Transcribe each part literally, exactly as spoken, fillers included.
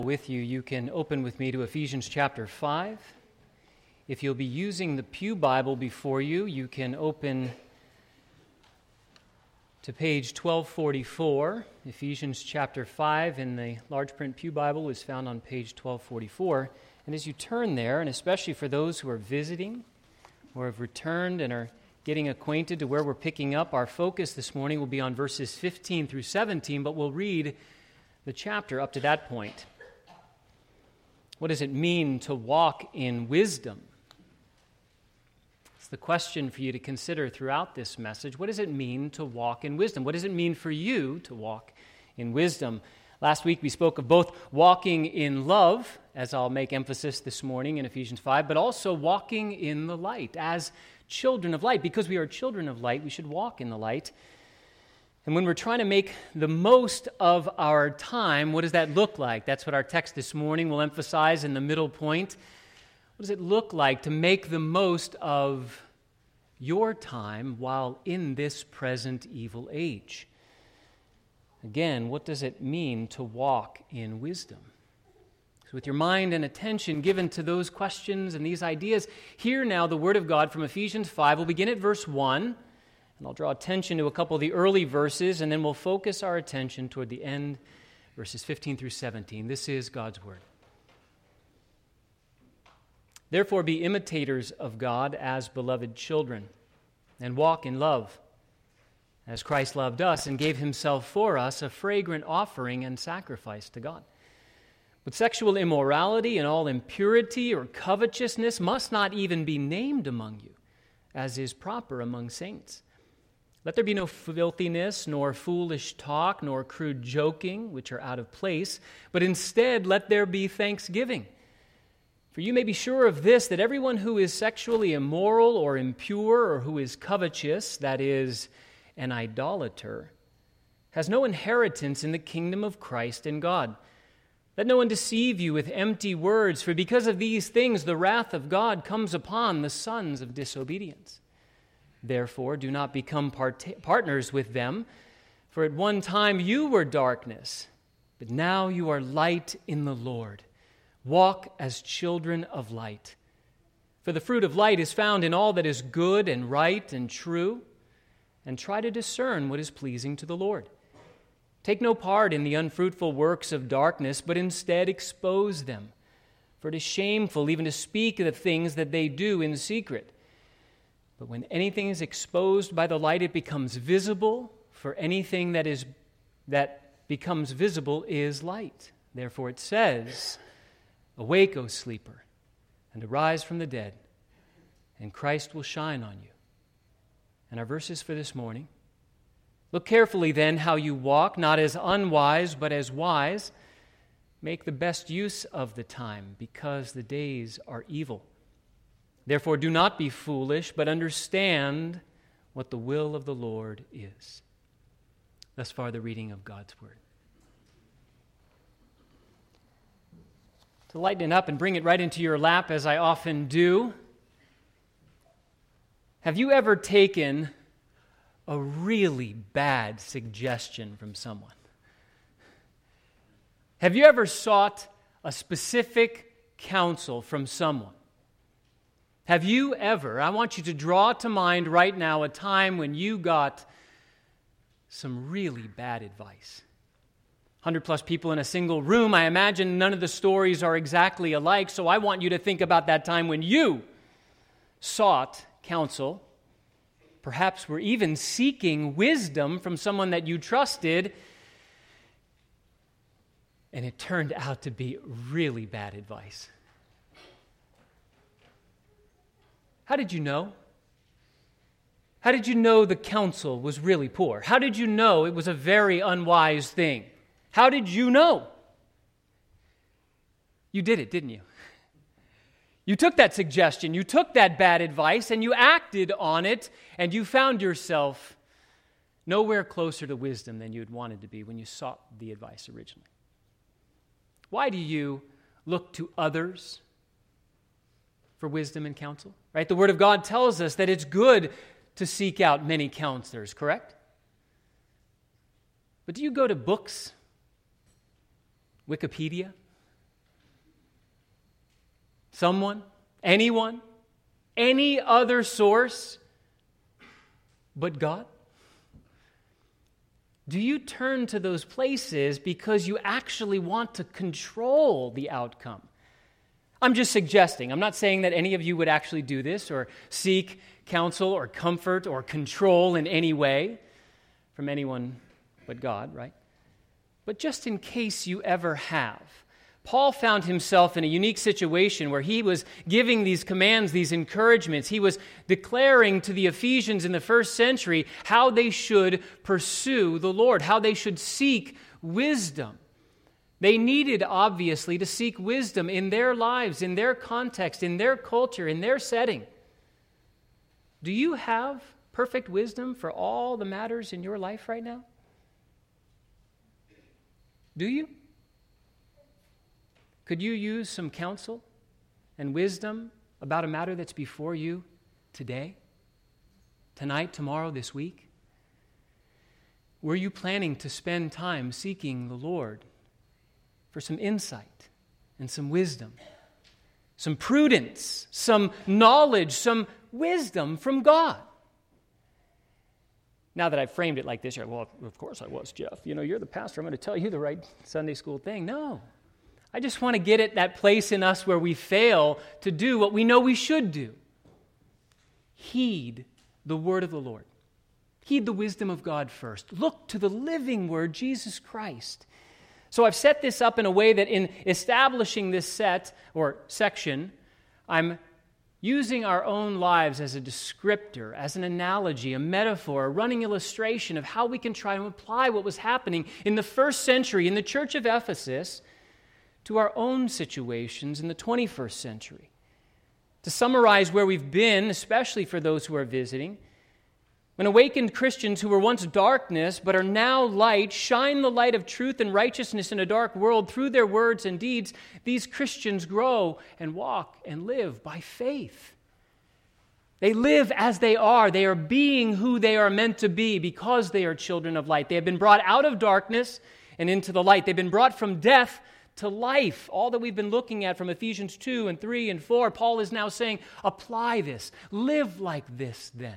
With you, you can open with me to Ephesians chapter five. If you'll be using the Pew Bible before you, you can open to page twelve forty-four. Ephesians chapter five in the large print Pew Bible is found on page twelve forty-four. And as you turn there, and especially for those who are visiting or have returned and are getting acquainted to where we're picking up, our focus this morning will be on verses fifteen through seventeen, but we'll read the chapter up to that point. What does it mean to walk in wisdom? It's the question for you to consider throughout this message. What does it mean to walk in wisdom? What does it mean for you to walk in wisdom? Last week we spoke of both walking in love, as I'll make emphasis this morning in Ephesians five, but also walking in the light as children of light. Because we are children of light, we should walk in the light. And when we're trying to make the most of our time, what does that look like? That's what our text this morning will emphasize in the middle point. What does it look like to make the most of your time while in this present evil age? Again, what does it mean to walk in wisdom? So with your mind and attention given to those questions and these ideas, hear now the Word of God from Ephesians five. We'll begin at verse one. And I'll draw attention to a couple of the early verses, and then we'll focus our attention toward the end, verses fifteen through seventeen. This is God's Word. Therefore be imitators of God as beloved children, and walk in love, as Christ loved us and gave himself for us, a fragrant offering and sacrifice to God. But sexual immorality and all impurity or covetousness must not even be named among you, as is proper among saints. Let there be no filthiness, nor foolish talk, nor crude joking, which are out of place, but instead let there be thanksgiving. For you may be sure of this, that everyone who is sexually immoral or impure, or who is covetous, that is, an idolater, has no inheritance in the kingdom of Christ and God. Let no one deceive you with empty words, for because of these things the wrath of God comes upon the sons of disobedience. Therefore, do not become part- partners with them, for at one time you were darkness, but now you are light in the Lord. Walk as children of light. For the fruit of light is found in all that is good and right and true, and try to discern what is pleasing to the Lord. Take no part in the unfruitful works of darkness, but instead expose them. For it is shameful even to speak of the things that they do in secret. But when anything is exposed by the light, it becomes visible, for anything that is that becomes visible is light. Therefore it says, "Awake, O sleeper, and arise from the dead, and Christ will shine on you." And our verses for this morning. Look carefully then how you walk, not as unwise, but as wise. Make the best use of the time, because the days are evil. Therefore, do not be foolish, but understand what the will of the Lord is. Thus far, the reading of God's Word. To lighten it up and bring it right into your lap, as I often do, have you ever taken a really bad suggestion from someone? Have you ever sought a specific counsel from someone? Have you ever, I want you to draw to mind right now a time when you got some really bad advice. one hundred plus people in a single room. I imagine none of the stories are exactly alike, so I want you to think about that time when you sought counsel, perhaps were even seeking wisdom from someone that you trusted, and it turned out to be really bad advice. How did you know? How did you know the counsel was really poor? How did you know it was a very unwise thing? How did you know? You did it, didn't you? You took that suggestion, you took that bad advice, and you acted on it, and you found yourself nowhere closer to wisdom than you'd wanted to be when you sought the advice originally. Why do you look to others for wisdom and counsel? Right? The Word of God tells us that it's good to seek out many counselors, correct? But do you go to books, Wikipedia, someone, anyone, any other source but God? Do you turn to those places because you actually want to control the outcome? I'm just suggesting. I'm not saying that any of you would actually do this or seek counsel or comfort or control in any way from anyone but God, right? But just in case you ever have, Paul found himself in a unique situation where he was giving these commands, these encouragements. He was declaring to the Ephesians in the first century how they should pursue the Lord, how they should seek wisdom. They needed, obviously, to seek wisdom in their lives, in their context, in their culture, in their setting. Do you have perfect wisdom for all the matters in your life right now? Do you? Could you use some counsel and wisdom about a matter that's before you today, tonight, tomorrow, this week? Were you planning to spend time seeking the Lord for some insight and some wisdom, some prudence, some knowledge, some wisdom from God? Now that I've framed it like this, you're like, well, of course I was, Jeff. You know, you're the pastor. I'm going to tell you the right Sunday school thing. No. I just want to get at that place in us where we fail to do what we know we should do. Heed the word of the Lord. Heed the wisdom of God first. Look to the living word, Jesus Christ. So I've set this up in a way that in establishing this set or section, I'm using our own lives as a descriptor, as an analogy, a metaphor, a running illustration of how we can try to apply what was happening in the first century in the church of Ephesus to our own situations in the twenty-first century. To summarize where we've been, especially for those who are visiting, when awakened Christians who were once darkness but are now light shine the light of truth and righteousness in a dark world through their words and deeds, these Christians grow and walk and live by faith. They live as they are. They are being who they are meant to be because they are children of light. They have been brought out of darkness and into the light. They've been brought from death to life. All that we've been looking at from Ephesians two and three and four, Paul is now saying, apply this. Live like this then.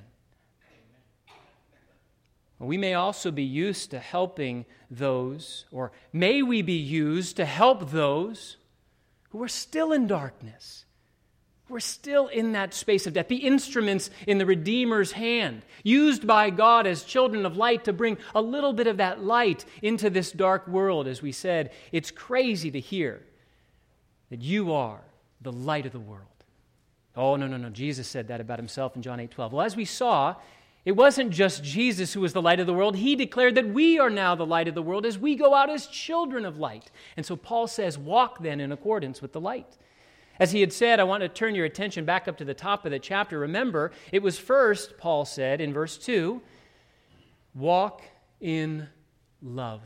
We may also be used to helping those, or may we be used to help those who are still in darkness, who are still in that space of death, be instruments in the Redeemer's hand, used by God as children of light to bring a little bit of that light into this dark world. As we said, it's crazy to hear that you are the light of the world. Oh, no, no, no. Jesus said that about himself in John eight twelve. Well, as we saw, it wasn't just Jesus who was the light of the world. He declared that we are now the light of the world as we go out as children of light. And so Paul says, walk then in accordance with the light. As he had said, I want to turn your attention back up to the top of the chapter. Remember, it was first, Paul said in verse two, walk in love.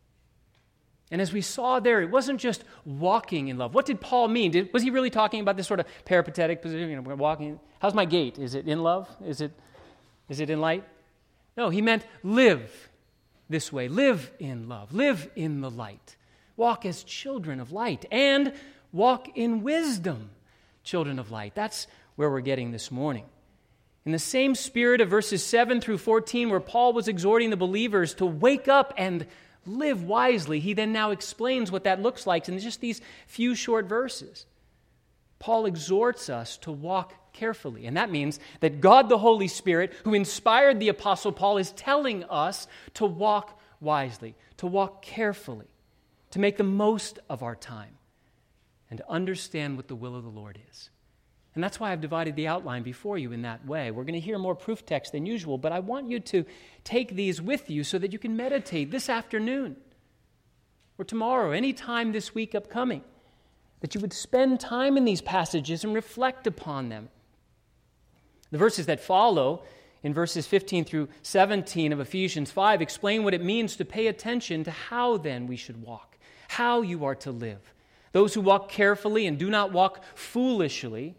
And as we saw there, it wasn't just walking in love. What did Paul mean? Did, was he really talking about this sort of peripatetic position? You know, walking. How's my gait? Is it in love? Is it... Is it in light? No, he meant live this way. Live in love. Live in the light. Walk as children of light. And walk in wisdom, children of light. That's where we're getting this morning. In the same spirit of verses seven through fourteen, where Paul was exhorting the believers to wake up and live wisely, he then now explains what that looks like in just these few short verses. Paul exhorts us to walk carefully. And that means that God the Holy Spirit, who inspired the Apostle Paul, is telling us to walk wisely, to walk carefully, to make the most of our time, and to understand what the will of the Lord is. And that's why I've divided the outline before you in that way. We're going to hear more proof text than usual, but I want you to take these with you so that you can meditate this afternoon or tomorrow, any time this week upcoming, that you would spend time in these passages and reflect upon them. The verses that follow, in verses fifteen through seventeen of Ephesians five, explain what it means to pay attention to how then we should walk, how you are to live. Those who walk carefully and do not walk foolishly,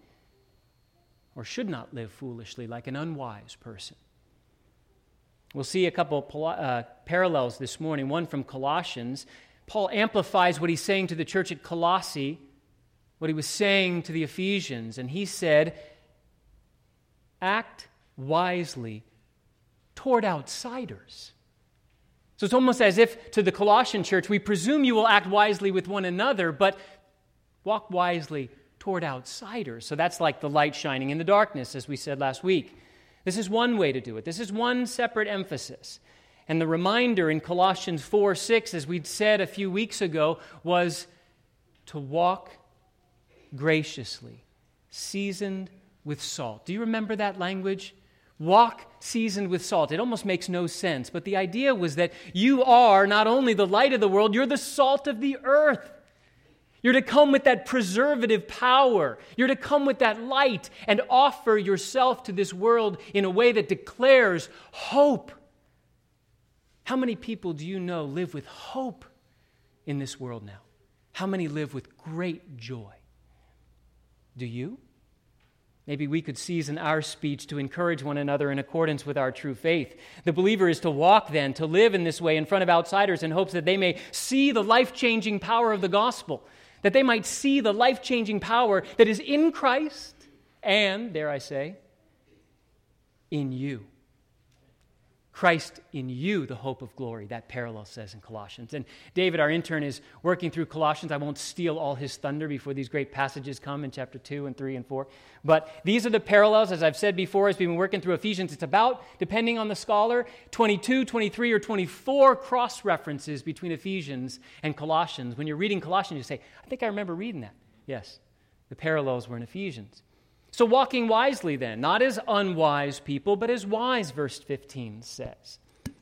or should not live foolishly like an unwise person. We'll see a couple uh, parallels this morning, one from Colossians. Paul amplifies what he's saying to the church at Colossae, what he was saying to the Ephesians, and he said, act wisely toward outsiders. So it's almost as if to the Colossian church, we presume you will act wisely with one another, but walk wisely toward outsiders. So that's like the light shining in the darkness, as we said last week. This is one way to do it. This is one separate emphasis. And the reminder in Colossians four six, as we'd said a few weeks ago, was to walk graciously, seasoned with salt. Do you remember that language? Walk seasoned with salt. It almost makes no sense, but the idea was that you are not only the light of the world, you're the salt of the earth. You're to come with that preservative power. You're to come with that light and offer yourself to this world in a way that declares hope. How many people do you know live with hope in this world now? How many live with great joy? Do you? Maybe we could season our speech to encourage one another in accordance with our true faith. The believer is to walk then, to live in this way in front of outsiders in hopes that they may see the life-changing power of the gospel, that they might see the life-changing power that is in Christ and, dare I say, in you. Christ in you, the hope of glory, that parallel says in Colossians. And David, our intern, is working through Colossians. I won't steal all his thunder before these great passages come in chapter two and three and four. But these are the parallels, as I've said before, as we've been working through Ephesians. It's about, depending on the scholar, twenty-two, twenty-three, or twenty-four cross-references between Ephesians and Colossians. When you're reading Colossians, you say, I think I remember reading that. Yes, the parallels were in Ephesians. So walking wisely then, not as unwise people, but as wise, verse fifteen says.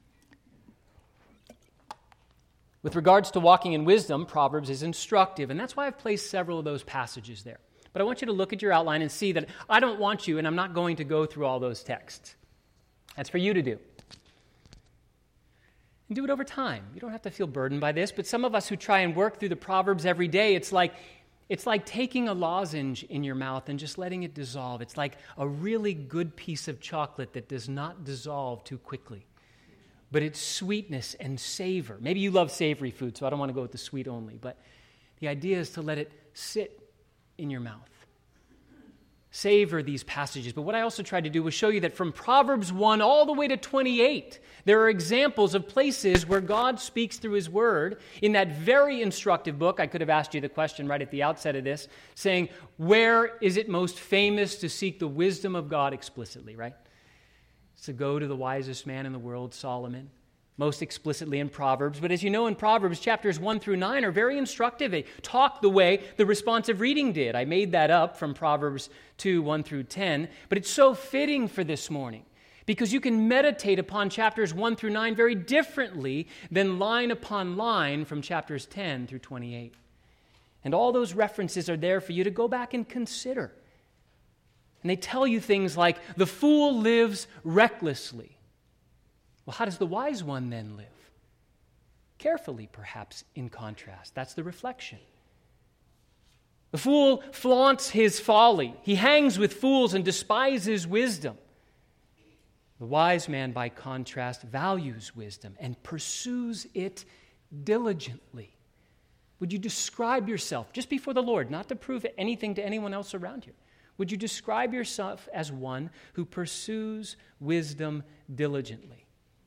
With regards to walking in wisdom, Proverbs is instructive, and that's why I've placed several of those passages there. But I want you to look at your outline and see that I don't want you, and I'm not going to go through all those texts. That's for you to do. And do it over time. You don't have to feel burdened by this, but some of us who try and work through the Proverbs every day, it's like It's like taking a lozenge in your mouth and just letting it dissolve. It's like a really good piece of chocolate that does not dissolve too quickly. But it's sweetness and savor. Maybe you love savory food, so I don't want to go with the sweet only. But the idea is to let it sit in your mouth. Savor these passages. But what I also tried to do was show you that from Proverbs one all the way to twenty-eight, there are examples of places where God speaks through His Word. In that very instructive book, I could have asked you the question right at the outset of this, saying, where is it most famous to seek the wisdom of God explicitly, right? It's to go to the wisest man in the world, Solomon, most explicitly in Proverbs. But as you know, in Proverbs, chapters one through nine are very instructive. They talk the way the responsive reading did. I made that up from Proverbs two, one through ten. But it's so fitting for this morning because you can meditate upon chapters one through nine very differently than line upon line from chapters ten through twenty-eight. And all those references are there for you to go back and consider. And they tell you things like, the fool lives recklessly. Well, how does the wise one then live? Carefully, perhaps, in contrast. That's the reflection. The fool flaunts his folly. He hangs with fools and despises wisdom. The wise man, by contrast, values wisdom and pursues it diligently. Would you describe yourself, just before the Lord, not to prove anything to anyone else around you, would you describe yourself as one who pursues wisdom diligently?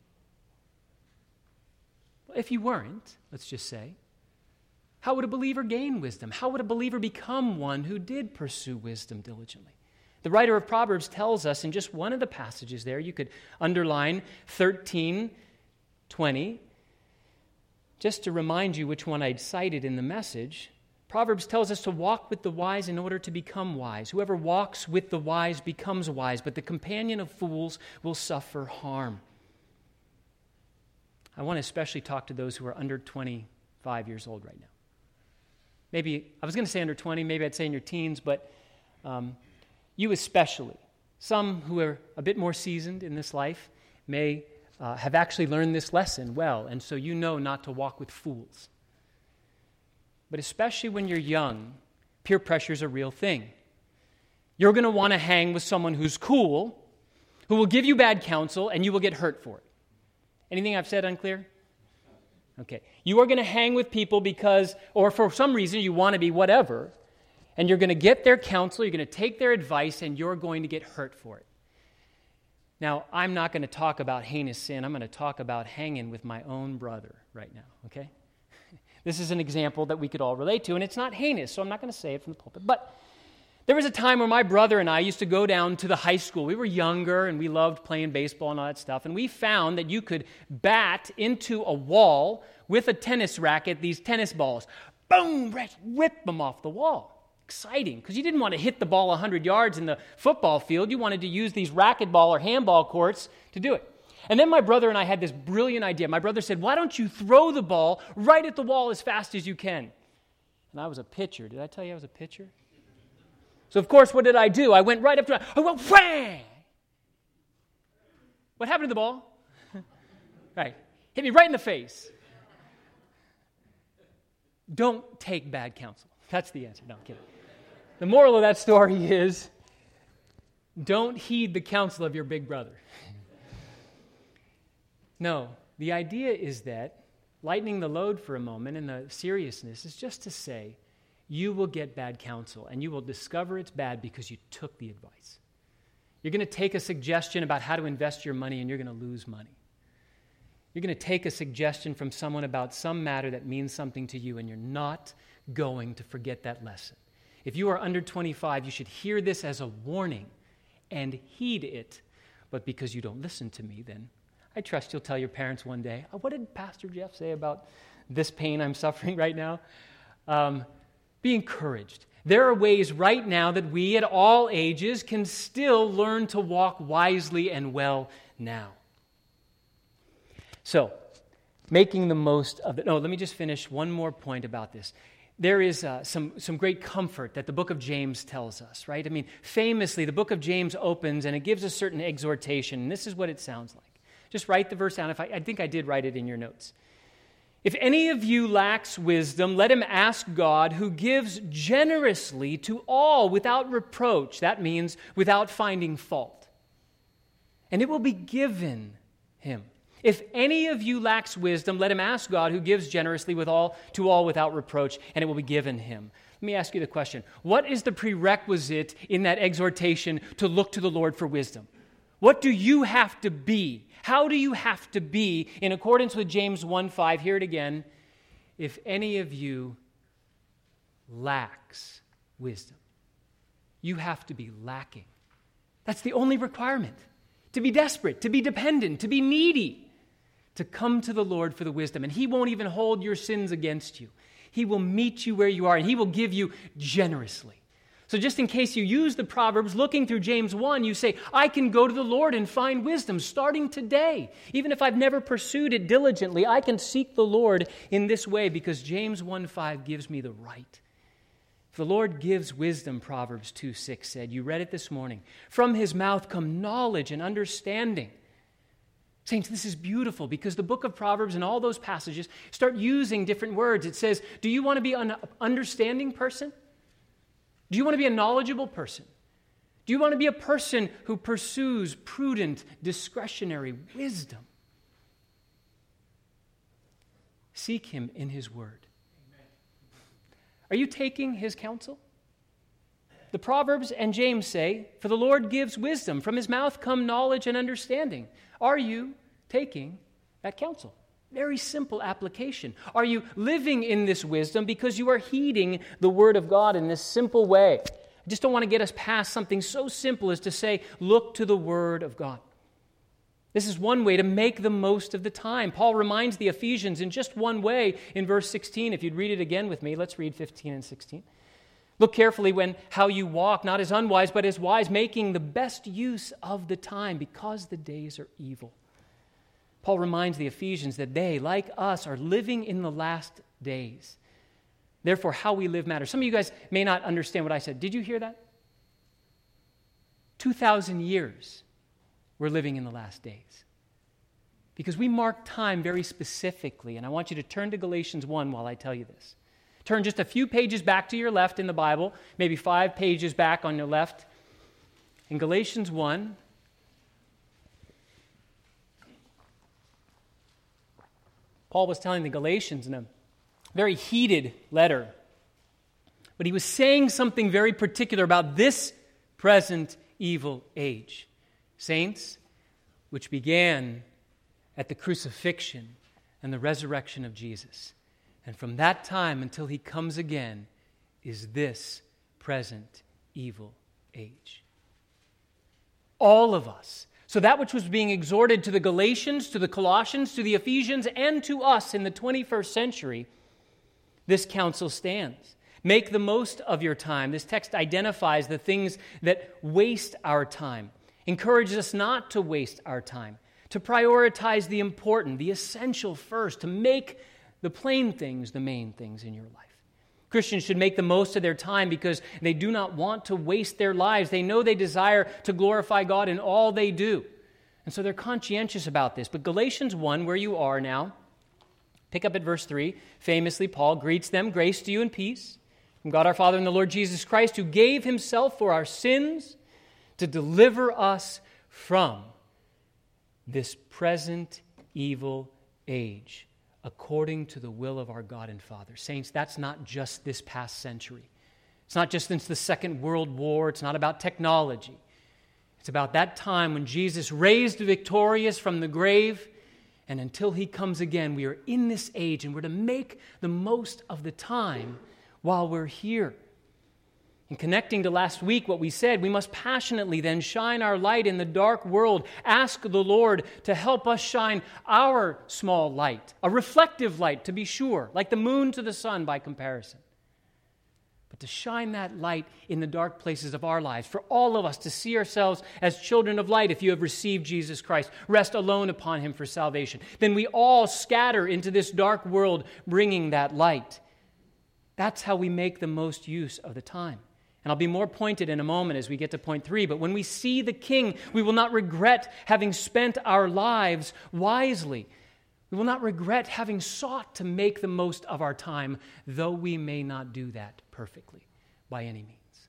If you weren't, let's just say, how would a believer gain wisdom? How would a believer become one who did pursue wisdom diligently? The writer of Proverbs tells us in just one of the passages there, you could underline thirteen twenty, just to remind you which one I'd cited in the message. Proverbs tells us to walk with the wise in order to become wise. Whoever walks with the wise becomes wise, but the companion of fools will suffer harm. I want to especially talk to those who are under twenty-five years old right now. Maybe, I was going to say under twenty, maybe I'd say in your teens, but um, you especially. Some who are a bit more seasoned in this life may uh, have actually learned this lesson well, and so you know not to walk with fools. But especially when you're young, peer pressure is a real thing. You're going to want to hang with someone who's cool, who will give you bad counsel, and you will get hurt for it. Anything I've said unclear? Okay. You are going to hang with people because, or for some reason you want to be whatever, and you're going to get their counsel, you're going to take their advice, and you're going to get hurt for it. Now, I'm not going to talk about heinous sin. I'm going to talk about hanging with my own brother right now, okay? This is an example that we could all relate to, and it's not heinous, so I'm not going to say it from the pulpit. But there was a time where my brother and I used to go down to the high school. We were younger, and we loved playing baseball and all that stuff, and we found that you could bat into a wall with a tennis racket, these tennis balls. Boom! Whip them off the wall. Exciting, because you didn't want to hit the ball one hundred yards in the football field. You wanted to use these racquetball or handball courts to do it. And then my brother and I had this brilliant idea. My brother said, why don't you throw the ball right at the wall as fast as you can? And I was a pitcher. Did I tell you I was a pitcher? So, of course, what did I do? I went right up to it. I went, whang! What happened to the ball? Right. Hit me right in the face. Don't take bad counsel. That's the answer. No, I'm kidding. The moral of that story is, don't heed the counsel of your big brother. No, the idea is that, lightening the load for a moment and the seriousness is just to say, you will get bad counsel, and you will discover it's bad because you took the advice. You're going to take a suggestion about how to invest your money, and you're going to lose money. You're going to take a suggestion from someone about some matter that means something to you, and you're not going to forget that lesson. If you are under twenty-five, you should hear this as a warning and heed it. But because you don't listen to me, then I trust you'll tell your parents one day, oh, what did Pastor Jeff say about this pain I'm suffering right now? Um, be encouraged. There are ways right now that we at all ages can still learn to walk wisely and well now. So, making the most of it. No, let me just finish one more point about this. There is uh, some, some great comfort that the book of James tells us, right? I mean, famously, the book of James opens and it gives a certain exhortation, and this is what it sounds like. Just write the verse down. If I, I think I did write it in your notes. If any of you lacks wisdom, let him ask God, who gives generously to all without reproach. That means without finding fault. And it will be given him. If any of you lacks wisdom, let him ask God, who gives generously with all to all without reproach, and it will be given him. Let me ask you the question. What is the prerequisite in that exhortation to look to the Lord for wisdom? What do you have to be? How do you have to be in accordance with James one five? Hear it again. If any of you lacks wisdom, you have to be lacking. That's the only requirement. To be desperate, to be dependent, to be needy. To come to the Lord for the wisdom. And he won't even hold your sins against you. He will meet you where you are, and he will give you generously. So just in case you use the Proverbs, looking through James one, you say, I can go to the Lord and find wisdom starting today. Even if I've never pursued it diligently, I can seek the Lord in this way because James one five gives me the right. If the Lord gives wisdom, Proverbs two six said, you read it this morning, from his mouth come knowledge and understanding. Saints, this is beautiful because the book of Proverbs and all those passages start using different words. It says, do you want to be an understanding person? Do you want to be a knowledgeable person? Do you want to be a person who pursues prudent, discretionary wisdom? Seek him in his word. Amen. Are you taking his counsel? The Proverbs and James say, for the Lord gives wisdom. From his mouth come knowledge and understanding. Are you taking that counsel? Very simple application. Are you living in this wisdom because you are heeding the word of God in this simple way? I just don't want to get us past something so simple as to say, look to the word of God. This is one way to make the most of the time. Paul reminds the Ephesians in just one way in verse sixteen. If you'd read it again with me, let's read fifteen and sixteen. Look carefully when how you walk, not as unwise, but as wise, making the best use of the time because the days are evil. Paul reminds the Ephesians that they, like us, are living in the last days. Therefore, how we live matters. Some of you guys may not understand what I said. Did you hear that? two thousand years we're living in the last days. Because we mark time very specifically, and I want you to turn to Galatians one while I tell you this. Turn just a few pages back to your left in the Bible, maybe five pages back on your left. In Galatians one, Paul was telling the Galatians in a very heated letter. What But he was saying something very particular about this present evil age. Saints, which began at the crucifixion and the resurrection of Jesus. And from that time until he comes again is this present evil age. All of us. So that which was being exhorted to the Galatians, to the Colossians, to the Ephesians, and to us in the twenty-first century, this counsel stands. Make the most of your time. This text identifies the things that waste our time, encourages us not to waste our time, to prioritize the important, the essential first, to make the plain things the main things in your life. Christians should make the most of their time because they do not want to waste their lives. They know they desire to glorify God in all they do. And so they're conscientious about this. But Galatians one, where you are now, pick up at verse three. Famously, Paul greets them, grace to you and peace from God our Father and the Lord Jesus Christ, who gave himself for our sins to deliver us from this present evil age, according to the will of our God and Father. Saints, that's not just this past century. It's not just since the Second World War. It's not about technology. It's about that time when Jesus raised victorious from the grave, and until he comes again, we are in this age, and we're to make the most of the time while we're here. In connecting to last week, what we said, we must passionately then shine our light in the dark world. Ask the Lord to help us shine our small light, a reflective light to be sure, like the moon to the sun by comparison. But to shine that light in the dark places of our lives, for all of us to see ourselves as children of light if you have received Jesus Christ, rest alone upon him for salvation. Then we all scatter into this dark world bringing that light. That's how we make the most use of the time. And I'll be more pointed in a moment as we get to point three. But when we see the King, we will not regret having spent our lives wisely. We will not regret having sought to make the most of our time, though we may not do that perfectly by any means.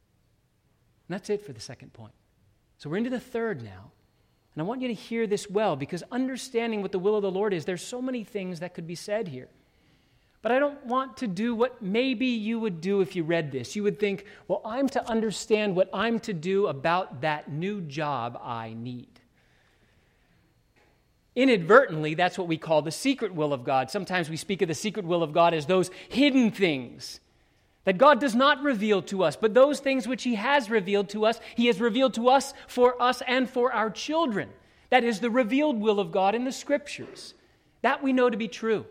And that's it for the second point. So we're into the third now. And I want you to hear this well, because understanding what the will of the Lord is, there's so many things that could be said here. But I don't want to do what maybe you would do if you read this. You would think, well, I'm to understand what I'm to do about that new job I need. Inadvertently, that's what we call the secret will of God. Sometimes we speak of the secret will of God as those hidden things that God does not reveal to us, but those things which he has revealed to us, he has revealed to us for us and for our children. That is the revealed will of God in the Scriptures. That we know to be true.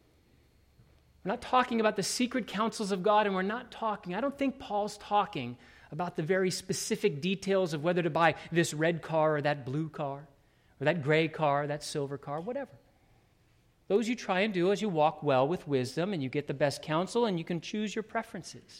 We're not talking about the secret counsels of God, and we're not talking, I don't think Paul's talking about the very specific details of whether to buy this red car or that blue car, or that gray car, that silver car, whatever. Those you try and do as you walk well with wisdom, and you get the best counsel, and you can choose your preferences.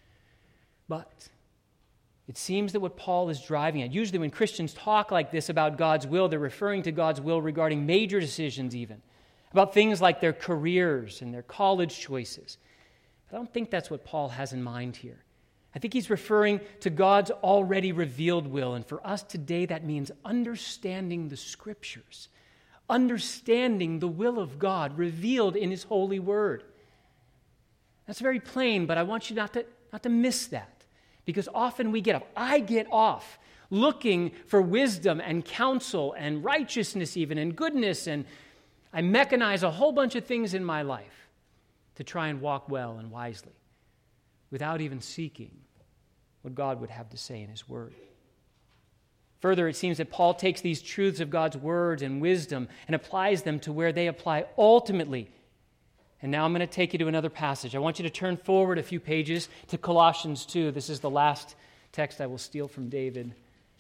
But it seems that what Paul is driving at, usually when Christians talk like this about God's will, they're referring to God's will regarding major decisions even, about things like their careers and their college choices. But I don't think that's what Paul has in mind here. I think he's referring to God's already revealed will, and for us today that means understanding the Scriptures, understanding the will of God revealed in his holy word. That's very plain, but I want you not to, not to miss that, because often we get off. I get off looking for wisdom and counsel and righteousness even and goodness, and I mechanize a whole bunch of things in my life to try and walk well and wisely without even seeking what God would have to say in his word. Further, it seems that Paul takes these truths of God's words and wisdom and applies them to where they apply ultimately. And now I'm going to take you to another passage. I want you to turn forward a few pages to Colossians two. This is the last text I will steal from David.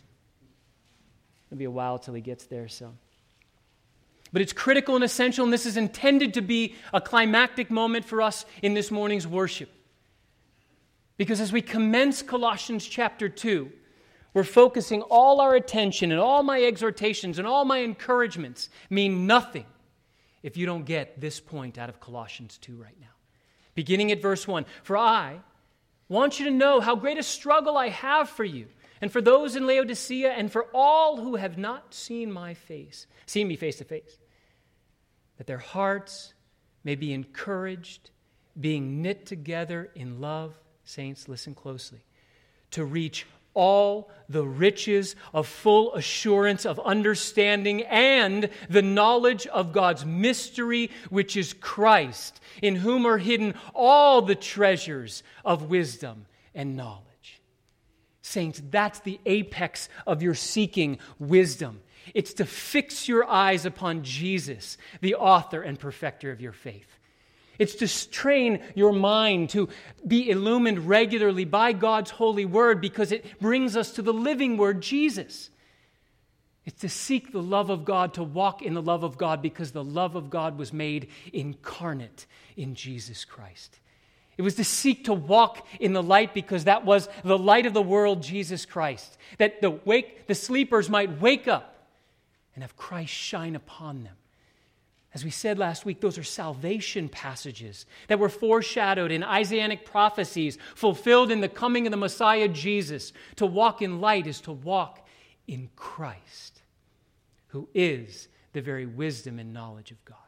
It'll be a while till he gets there, so... But it's critical and essential, and this is intended to be a climactic moment for us in this morning's worship. Because as we commence Colossians chapter two, we're focusing all our attention, and all my exhortations and all my encouragements mean nothing if you don't get this point out of Colossians two right now. Beginning at verse one, "For I want you to know how great a struggle I have for you, and for those in Laodicea, and for all who have not seen my face, seen me face to face, that their hearts may be encouraged, being knit together in love saints, listen closely, to reach all the riches of full assurance of understanding and the knowledge of God's mystery, which is Christ, in whom are hidden all the treasures of wisdom and knowledge. Saints, that's the apex of your seeking wisdom. It's to fix your eyes upon Jesus, the author and perfecter of your faith. It's to train your mind to be illumined regularly by God's holy word because it brings us to the living word, Jesus. It's to seek the love of God, to walk in the love of God because the love of God was made incarnate in Jesus Christ. It was to seek to walk in the light because that was the light of the world, Jesus Christ. That the wake, the sleepers might wake up and have Christ shine upon them. As we said last week, those are salvation passages that were foreshadowed in Isaianic prophecies, fulfilled in the coming of the Messiah Jesus. To walk in light is to walk in Christ, who is the very wisdom and knowledge of God.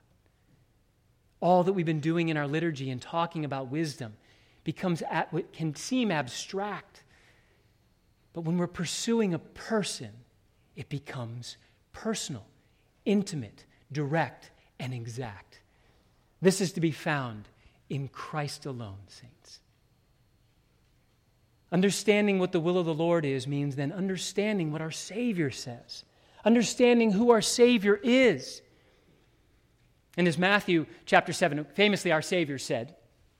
All that we've been doing in our liturgy and talking about wisdom becomes at what can seem abstract. But when we're pursuing a person, it becomes personal, intimate, direct, and exact. This is to be found in Christ alone, saints. Understanding what the will of the Lord is means then understanding what our Savior says. Understanding who our Savior is. And as Matthew chapter seven, famously our Savior said,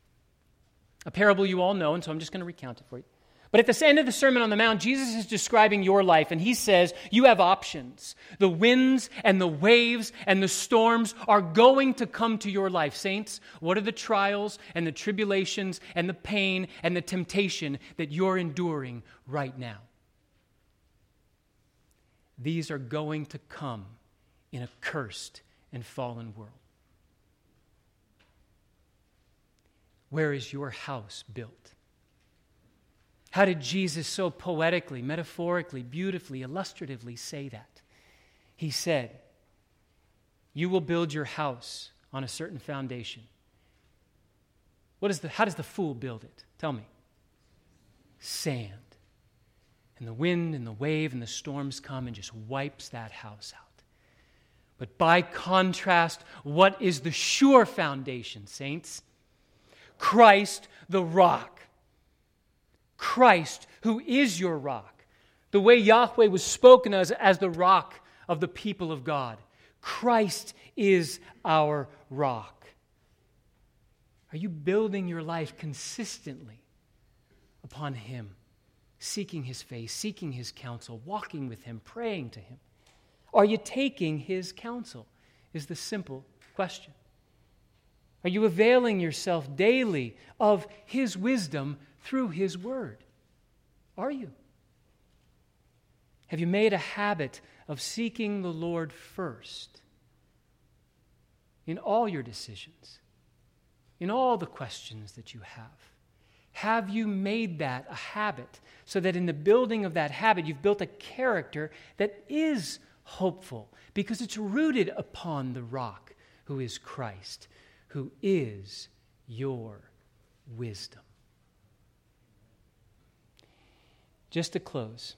a parable you all know, and so I'm just going to recount it for you. But at the end of the Sermon on the Mount, Jesus is describing your life, and he says, you have options. The winds and the waves and the storms are going to come to your life. Saints, what are the trials and the tribulations and the pain and the temptation that you're enduring right now? These are going to come in a cursed and fallen world. Where is your house built? How did Jesus so poetically, metaphorically, beautifully, illustratively say that? He said, you will build your house on a certain foundation. What is the, how does the fool build it? Tell me. Sand. And the wind and the wave and the storms come and just wipes that house out. But by contrast, what is the sure foundation, saints? Christ the rock. Christ, who is your rock. The way Yahweh was spoken as, as the rock of the people of God. Christ is our rock. Are you building your life consistently upon Him? Seeking His face, seeking His counsel, walking with Him, praying to Him? Are you taking His counsel? Is the simple question. Are you availing yourself daily of His wisdom through His word? Are you? Have you made a habit of seeking the Lord first in all your decisions, in all the questions that you have? Have you made that a habit so that in the building of that habit you've built a character that is hopeful because it's rooted upon the rock who is Christ, who is your wisdom? Just to close,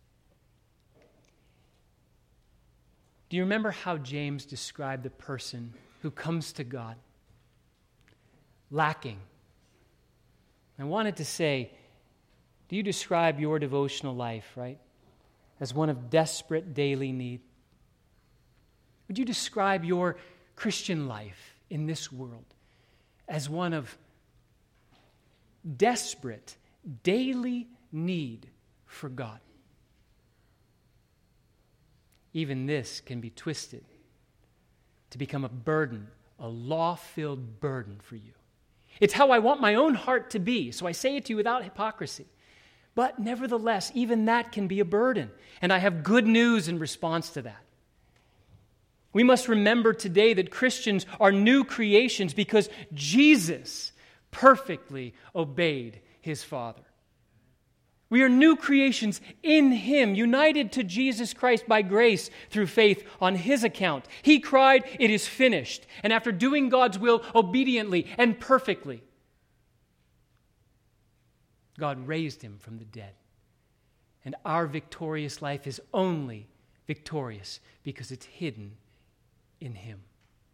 do you remember how James described the person who comes to God lacking? I wanted to say, do you describe your devotional life, right, as one of desperate daily need? Would you describe your Christian life in this world as one of desperate daily need for God? Even this can be twisted to become a burden, a law-filled burden for you. It's how I want my own heart to be, so I say it to you without hypocrisy. But nevertheless, even that can be a burden, and I have good news in response to that. We must remember today that Christians are new creations because Jesus perfectly obeyed His Father. We are new creations in Him, united to Jesus Christ by grace through faith on His account. He cried, "It is finished." And after doing God's will obediently and perfectly, God raised him from the dead. And our victorious life is only victorious because it's hidden in him.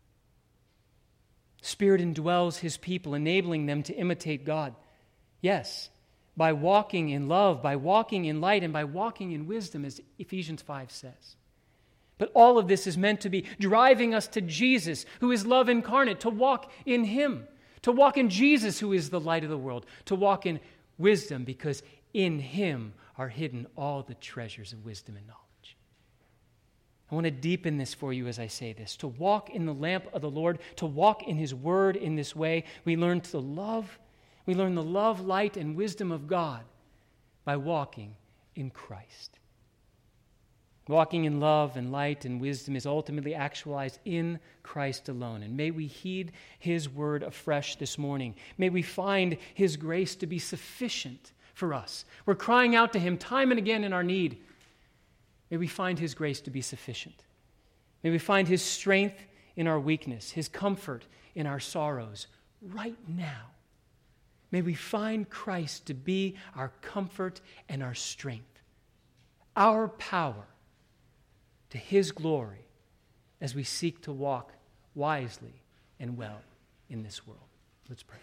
Spirit indwells his people, enabling them to imitate God. Yes, by walking in love, by walking in light, and by walking in wisdom, as Ephesians five says. But all of this is meant to be driving us to Jesus, who is love incarnate, to walk in him, to walk in Jesus, who is the light of the world, to walk in wisdom, because in him are hidden all the treasures of wisdom and knowledge. I want to deepen this for you as I say this. To walk in the lamp of the Lord, to walk in his word in this way, we learn to love, we learn the love, light, and wisdom of God by walking in Christ. Walking in love and light and wisdom is ultimately actualized in Christ alone. And may we heed his word afresh this morning. May we find his grace to be sufficient for us. We're crying out to him time and again in our need. May we find his grace to be sufficient. May we find his strength in our weakness, his comfort in our sorrows right now. May we find Christ to be our comfort and our strength, our power to his glory as we seek to walk wisely and well in this world. Let's pray.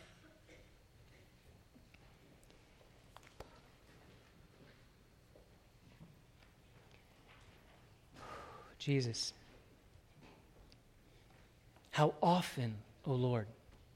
Jesus, how often, O Lord,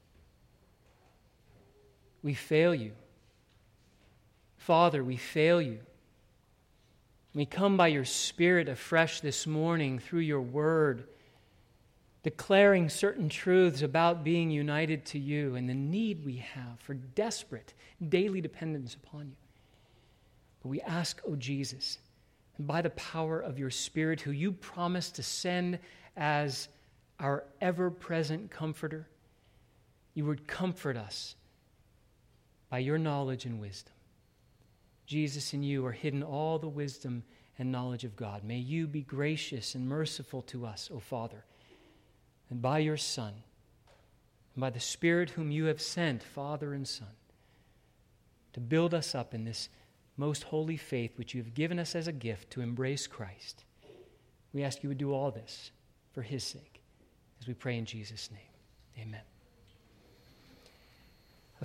we fail you. Father, we fail you. We come by your Spirit afresh this morning through your word, declaring certain truths about being united to you and the need we have for desperate daily dependence upon you. But we ask, O Jesus, and by the power of your Spirit, who you promised to send as our ever-present comforter, you would comfort us by your knowledge and wisdom. Jesus, in you are hidden all the wisdom and knowledge of God. May you be gracious and merciful to us, O Father, and by your Son, and by the Spirit whom you have sent, Father and Son, to build us up in this most holy faith which you have given us as a gift to embrace Christ. We ask you would do all this for his sake, as we pray in Jesus' name. Amen.